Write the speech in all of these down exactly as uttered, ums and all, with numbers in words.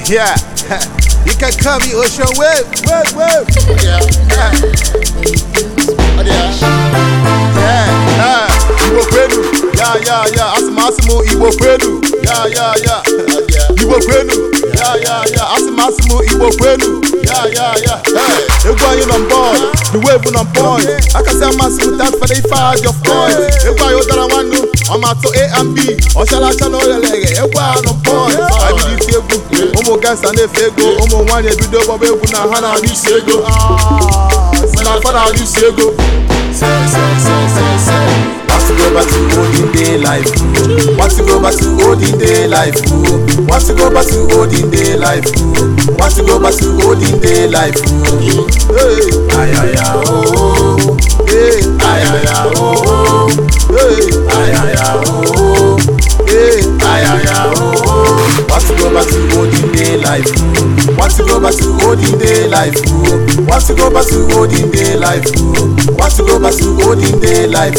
Yeah, you can call me Ocean Wave, wave, wave. Yeah, yeah, yeah, yeah. Igbo kwenu, yeah, yeah, yeah. Asimasimo Igbo kwenu, yeah, yeah, yeah. Igbo kwenu, yeah, yeah, yeah. Asimasimo Igbo kwenu, yeah, yeah, yeah. Hey, everybody on board, the wave on point. I can say Massimu that for the five your point. Everybody on that one, I'm at A and B. Or shall I channel the leg? Everybody on point. I believe you. Omo guys and the fego. Omo one every day, but we na hana this ego. Ah, na fana this ego. Say, say, say, say, say. Want to go back to olden day life. Want to go back to olden day life. Want to go back to olden day life. Want to go back to olden day life. Hey, ay ay ay oh. Hey, ay ay ay oh. Hey, ay ay ay oh. Hey, ay ay ay oh. Want to go back to olden day life. Want to go back to olden day life. Want to go back to olden day life. Want to go back to olden day life.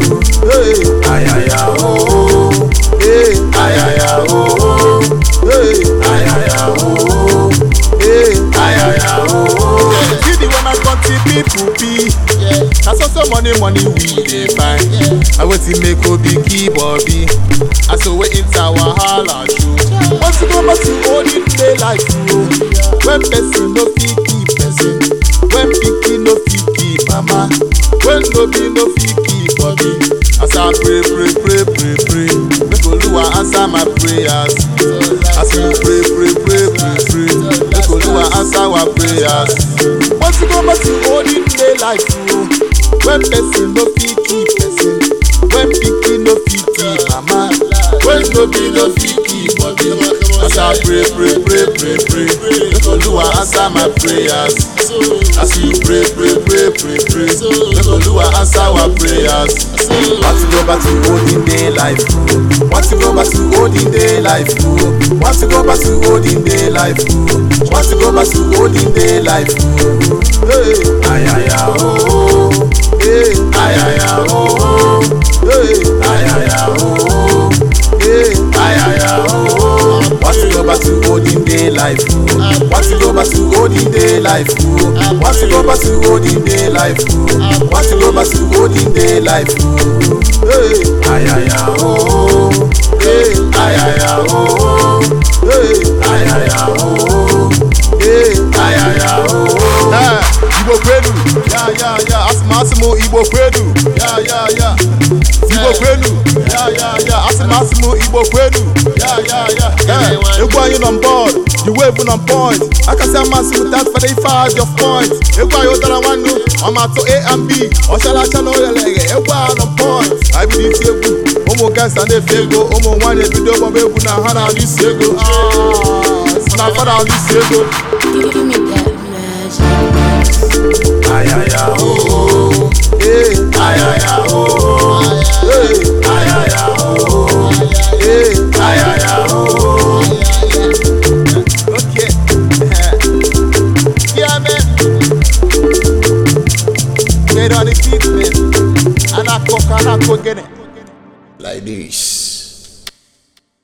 Hey, ay ay ay oh. Hey, ay ay ay oh. Hey, ay ay ay oh. Hey, ay ay ay oh. See the one I got the people be. That's also money, money we dey find. I want to make a big keyboard be. I saw we in our hala show. Want to go back to olden day life. When person no fit keep person. When pikin no fit keep mama. When no be no fit keep body. As I pray, pray, pray, pray, pray. Make Oluwa answer my prayers. As we pray, pray, pray, pray, pray. Make Oluwa answer our prayers. Want to go back to olden day life. When person no fit keep person. When pikin no fit keep mama. When no be no fit keep body. As I pray, pray, pray, pray, pray. Make Oluwa answer my prayers. As you pray, pray, pray, pray, pray. Make Oluwa answer our prayers. Want to go back to olden day life. Want to go back to olden day life. Want to go back to olden day life. Want to go back to olden day life. Hey, ay ay ay oh. Hey, ay ay ay oh. Hey, ay ay ay oh. Hey, ay ay ay oh. Want to go back to olden day life. Want to go back to olden day life. Want to go back to olden day life. Want to go back to olden day life. Hey, ay ay ay oh. Hey, ay ay ay oh. Hey, ay ay ay oh. Hey, ay ay ay oh. Ah, Igbo kwenu, yeah yeah yeah. Asimasimo Igbo kwenu, yeah yeah yeah. Igbo kwenu, yeah yeah yeah. Asimasimo Igbo kwenu, yeah yeah yeah. Yeah, everybody on board, the wave on point. I can say Massimu that for the five your point. Everybody on that one, I'm at A and B. Or shall I channel the leg? Everybody on point. I believe you. Omo guys and the fego. Omo one every day, but we na hana this ego. Ah, it's not for all this ego. Give me that magic. Ay ay ay oh. Hey, ay ay ay oh. Hey, ay ay ay oh. Hey, ay ay ay oh. Okay. Yeah man. Get on the beat man. And I cook and I cook again.